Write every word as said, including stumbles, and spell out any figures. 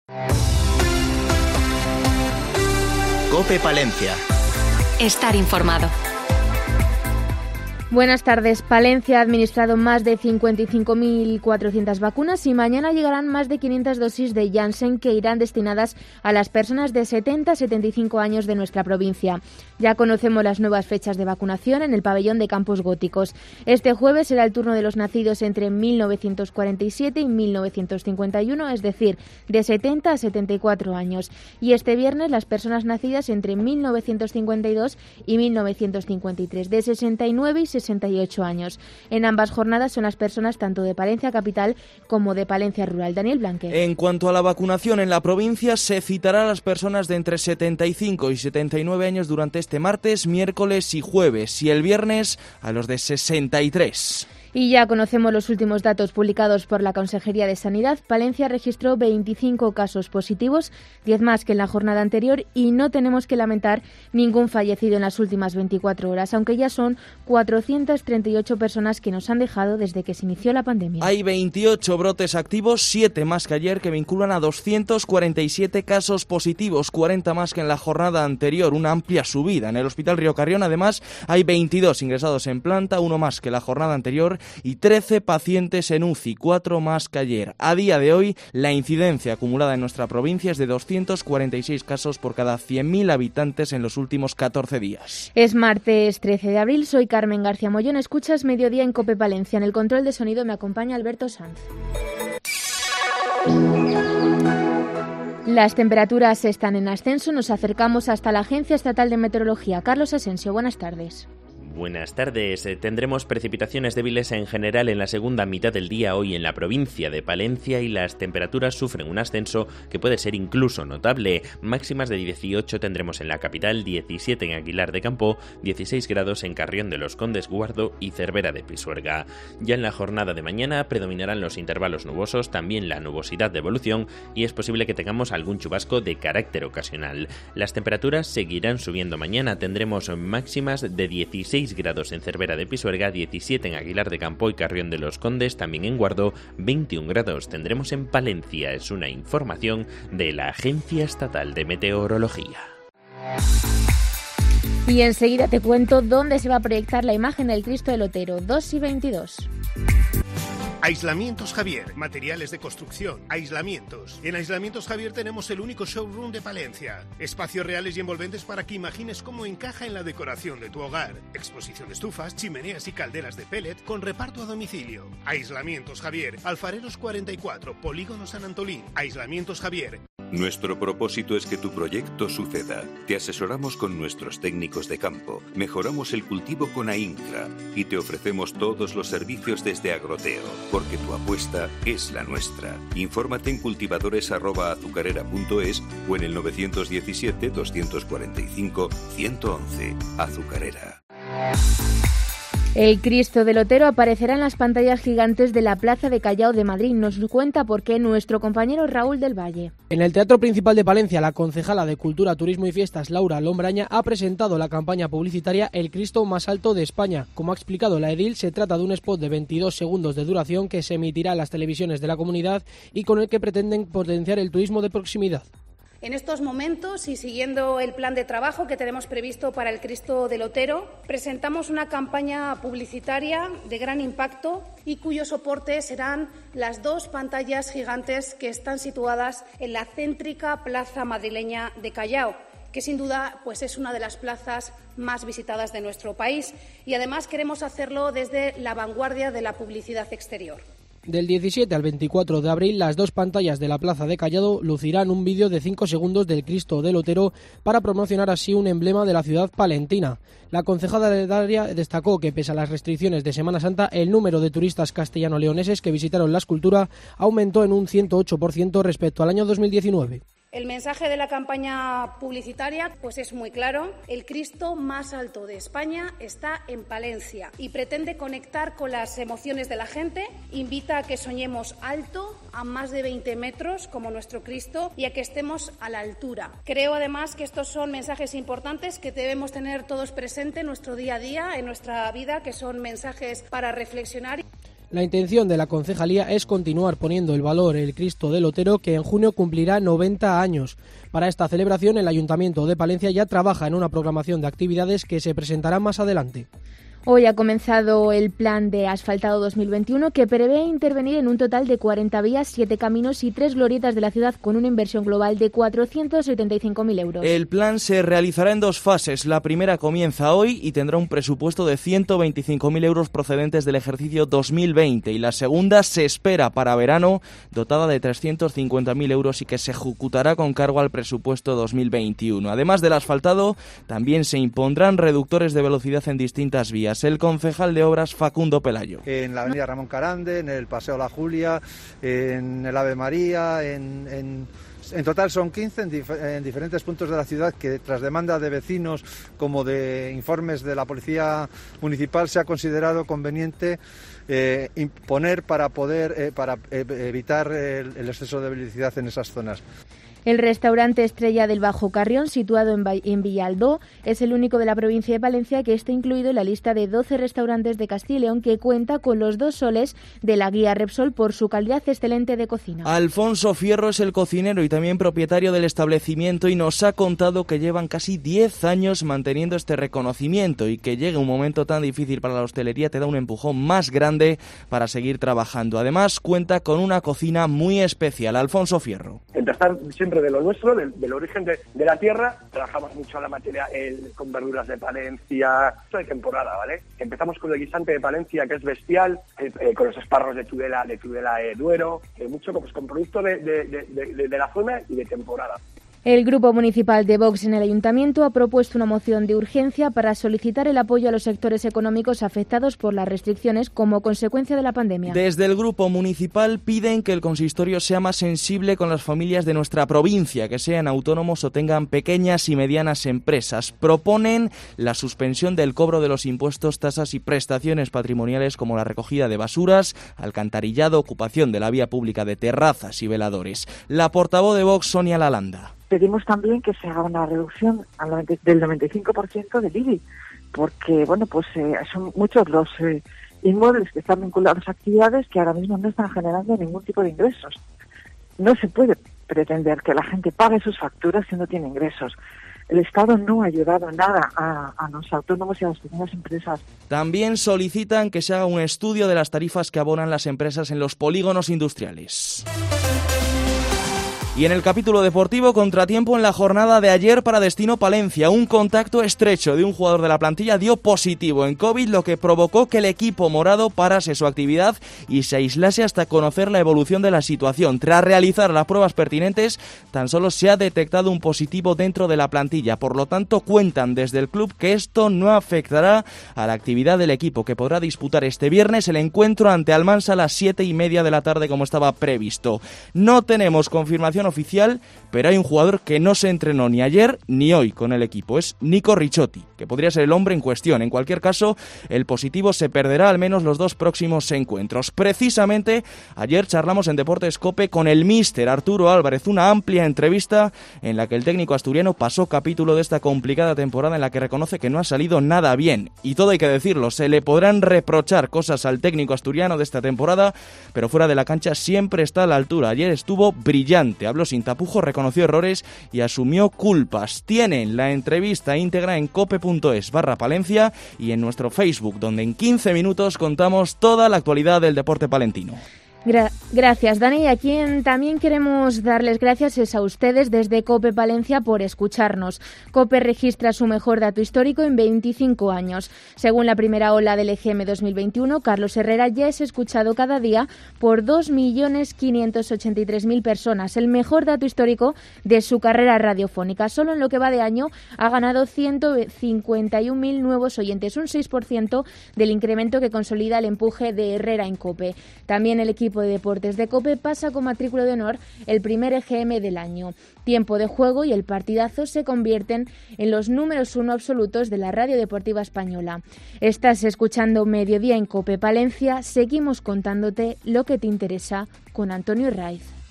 COPE Palencia. Estar informado. Buenas tardes. Palencia ha administrado más de cincuenta y cinco mil cuatrocientas vacunas y mañana llegarán más de quinientas dosis de Janssen que irán destinadas a las personas de setenta a setenta y cinco años de nuestra provincia. Ya conocemos las nuevas fechas de vacunación en el pabellón de Campos Góticos. Este jueves será el turno de los nacidos entre mil novecientos cuarenta y siete y mil novecientos cincuenta y uno, es decir, de setenta a setenta y cuatro años. Y este viernes las personas nacidas entre mil novecientos cincuenta y dos y mil novecientos cincuenta y tres, de sesenta y nueve y sesenta y ocho años. En ambas jornadas son las personas tanto de Palencia Capital como de Palencia Rural. Daniel Blanque. En cuanto a la vacunación en la provincia, se citará a las personas de entre setenta y cinco y setenta y nueve años durante este martes, miércoles y jueves, y el viernes a los de sesenta y tres. Y ya conocemos los últimos datos publicados por la Consejería de Sanidad. Palencia registró veinticinco casos positivos, diez más que en la jornada anterior, y no tenemos que lamentar ningún fallecido en las últimas veinticuatro horas, aunque ya son cuatrocientas treinta y ocho personas que nos han dejado desde que se inició la pandemia. Hay veintiocho brotes activos, siete más que ayer, que vinculan a doscientos cuarenta y siete casos positivos, cuarenta más que en la jornada anterior, una amplia subida. En el Hospital Río Carrión, además, hay veintidós ingresados en planta, uno más que la jornada anterior, y trece pacientes en U C I, cuatro más que ayer. A día de hoy, la incidencia acumulada en nuestra provincia es de doscientos cuarenta y seis casos por cada cien mil habitantes en los últimos catorce días. Es martes trece de abril, soy Carmen García Mollón, escuchas Mediodía en COPE Palencia. En el control de sonido me acompaña Alberto Sanz. Las temperaturas están en ascenso, nos acercamos hasta la Agencia Estatal de Meteorología. Carlos Asensio, buenas tardes. Buenas tardes. Tendremos precipitaciones débiles en general en la segunda mitad del día hoy en la provincia de Palencia y las temperaturas sufren un ascenso que puede ser incluso notable. Máximas de dieciocho tendremos en la capital, diecisiete en Aguilar de Campo, dieciséis grados en Carrión de los Condes, Guardo y Cervera de Pisuerga. Ya en la jornada de mañana predominarán los intervalos nubosos, también la nubosidad de evolución y es posible que tengamos algún chubasco de carácter ocasional. Las temperaturas seguirán subiendo mañana, tendremos máximas de dieciséis grados en Cervera de Pisuerga, diecisiete en Aguilar de Campo y Carrión de los Condes, también en Guardo, veintiún grados tendremos en Palencia. Es una información de la Agencia Estatal de Meteorología. Y enseguida te cuento dónde se va a proyectar la imagen del Cristo del Otero, dos y veintidós. Aislamientos Javier, materiales de construcción, aislamientos. En Aislamientos Javier tenemos el único showroom de Palencia. Espacios reales y envolventes para que imagines cómo encaja en la decoración de tu hogar. Exposición de estufas, chimeneas y calderas de pellet con reparto a domicilio. Aislamientos Javier, Alfareros cuarenta y cuatro, Polígono San Antolín. Aislamientos Javier. Nuestro propósito es que tu proyecto suceda. Te asesoramos con nuestros técnicos de campo, mejoramos el cultivo con AINCRA y te ofrecemos todos los servicios desde Agroteo, porque tu apuesta es la nuestra. Infórmate en cultivadores arroba azucarera punto es o en el nueve uno siete, dos cuatro cinco, uno uno uno. Azucarera. El Cristo del Otero aparecerá en las pantallas gigantes de la Plaza de Callao de Madrid. Nos cuenta por qué nuestro compañero Raúl del Valle. En el Teatro Principal de Palencia, la concejala de Cultura, Turismo y Fiestas, Laura Lombraña, ha presentado la campaña publicitaria El Cristo más alto de España. Como ha explicado la edil, se trata de un spot de veintidós segundos de duración que se emitirá en las televisiones de la comunidad y con el que pretenden potenciar el turismo de proximidad. En estos momentos y siguiendo el plan de trabajo que tenemos previsto para el Cristo del Otero, presentamos una campaña publicitaria de gran impacto y cuyo soporte serán las dos pantallas gigantes que están situadas en la céntrica plaza madrileña de Callao, que sin duda pues es una de las plazas más visitadas de nuestro país y además queremos hacerlo desde la vanguardia de la publicidad exterior. Del diecisiete al veinticuatro de abril, las dos pantallas de la Plaza de Callao lucirán un vídeo de cinco segundos del Cristo del Otero para promocionar así un emblema de la ciudad palentina. La concejala de Daria destacó que, pese a las restricciones de Semana Santa, el número de turistas castellano-leoneses que visitaron la escultura aumentó en un ciento ocho por ciento respecto al año dos mil diecinueve. El mensaje de la campaña publicitaria pues es muy claro. El Cristo más alto de España está en Palencia y pretende conectar con las emociones de la gente. Invita a que soñemos alto, a más de veinte metros, como nuestro Cristo, y a que estemos a la altura. Creo además que estos son mensajes importantes que debemos tener todos presentes en nuestro día a día, en nuestra vida, que son mensajes para reflexionar. La intención de la concejalía es continuar poniendo el valor el Cristo del Otero, que en junio cumplirá noventa años. Para esta celebración, el Ayuntamiento de Palencia ya trabaja en una programación de actividades que se presentarán más adelante. Hoy ha comenzado el plan de asfaltado dos mil veintiuno, que prevé intervenir en un total de cuarenta vías, siete caminos y tres glorietas de la ciudad, con una inversión global de cuatrocientos setenta y cinco mil euros. El plan se realizará en dos fases. La primera comienza hoy y tendrá un presupuesto de ciento veinticinco mil euros procedentes del ejercicio dos mil veinte, y la segunda se espera para verano, dotada de trescientos cincuenta mil euros y que se ejecutará con cargo al presupuesto dos mil veintiuno. Además del asfaltado, también se impondrán reductores de velocidad en distintas vías. El concejal de Obras, Facundo Pelayo. En la avenida Ramón Carande, en el Paseo La Julia, en el Ave María, en... en... En total son quince en, dif en diferentes puntos de la ciudad que, tras demanda de vecinos como de informes de la Policía Municipal, se ha considerado conveniente eh, imponer para poder eh, para eh, evitar el, el exceso de velocidad en esas zonas. El restaurante Estrella del Bajo Carrión, situado en, en Villalbó, es el único de la provincia de Palencia que está incluido en la lista de doce restaurantes de Castilla y León, que cuenta con los dos soles de la guía Repsol por su calidad excelente de cocina. Alfonso Fierro es el cocinero y también propietario del establecimiento, y nos ha contado que llevan casi diez años manteniendo este reconocimiento, y que llegue un momento tan difícil para la hostelería te da un empujón más grande para seguir trabajando. Además, cuenta con una cocina muy especial. Alfonso Fierro. Empezar siempre de lo nuestro, del, del origen de, de la tierra. Trabajamos mucho la materia el, con verduras de Palencia, esto de temporada, ¿vale? Empezamos con el guisante de Palencia, que es bestial, eh, eh, con los esparros de Tudela, de Tudela eh, Duero, eh, mucho pues, con producto de, de, de, de, de la zona y de temporada. El Grupo Municipal de Vox en el Ayuntamiento ha propuesto una moción de urgencia para solicitar el apoyo a los sectores económicos afectados por las restricciones como consecuencia de la pandemia. Desde el Grupo Municipal piden que el consistorio sea más sensible con las familias de nuestra provincia, que sean autónomos o tengan pequeñas y medianas empresas. Proponen la suspensión del cobro de los impuestos, tasas y prestaciones patrimoniales como la recogida de basuras, alcantarillado, ocupación de la vía pública de terrazas y veladores. La portavoz de Vox, Sonia Lalanda. Pedimos también que se haga una reducción al noventa, del noventa y cinco por ciento del I B I, porque bueno, pues eh, son muchos los eh, inmuebles que están vinculados a actividades que ahora mismo no están generando ningún tipo de ingresos. No se puede pretender que la gente pague sus facturas si no tiene ingresos. El Estado no ha ayudado nada a, a los autónomos y a las pequeñas empresas. También solicitan que se haga un estudio de las tarifas que abonan las empresas en los polígonos industriales. Y en el capítulo deportivo, contratiempo en la jornada de ayer para Destino Palencia. Un contacto estrecho de un jugador de la plantilla dio positivo en COVID, lo que provocó que el equipo morado parase su actividad y se aislase hasta conocer la evolución de la situación. Tras realizar las pruebas pertinentes, tan solo se ha detectado un positivo dentro de la plantilla. Por lo tanto, cuentan desde el club que esto no afectará a la actividad del equipo, que podrá disputar este viernes el encuentro ante Almansa a las siete y media de la tarde, como estaba previsto. No tenemos confirmación oficial, pero hay un jugador que no se entrenó ni ayer ni hoy con el equipo. Es Nico Ricciotti, que podría ser el hombre en cuestión. En cualquier caso, el positivo se perderá al menos los dos próximos encuentros. Precisamente, ayer charlamos en Deportes COPE con el míster Arturo Álvarez, una amplia entrevista en la que el técnico asturiano pasó capítulo de esta complicada temporada, en la que reconoce que no ha salido nada bien. Y todo hay que decirlo, se le podrán reprochar cosas al técnico asturiano de esta temporada, pero fuera de la cancha siempre está a la altura. Ayer estuvo brillante, habló sin tapujos, reconoció errores y asumió culpas. Tienen la entrevista íntegra en cope.es barra Palencia y en nuestro Facebook, donde en quince minutos contamos toda la actualidad del deporte palentino. Gra- gracias, Dani. Y a quien también queremos darles gracias es a ustedes desde COPE Palencia por escucharnos. COPE registra su mejor dato histórico en veinticinco años. Según la primera ola del E G M dos mil veintiuno, Carlos Herrera ya es escuchado cada día por dos millones quinientos ochenta y tres mil personas, el mejor dato histórico de su carrera radiofónica. Solo en lo que va de año ha ganado ciento cincuenta y un mil nuevos oyentes, un seis por ciento del incremento que consolida el empuje de Herrera en COPE. También el equipo de deportes de COPE pasa con matrícula de honor el primer E G M del año. Tiempo de juego y el partidazo se convierten en los números uno absolutos de la radio deportiva española. Estás escuchando Mediodía en COPE Palencia. Seguimos contándote lo que te interesa con Antonio Raiz.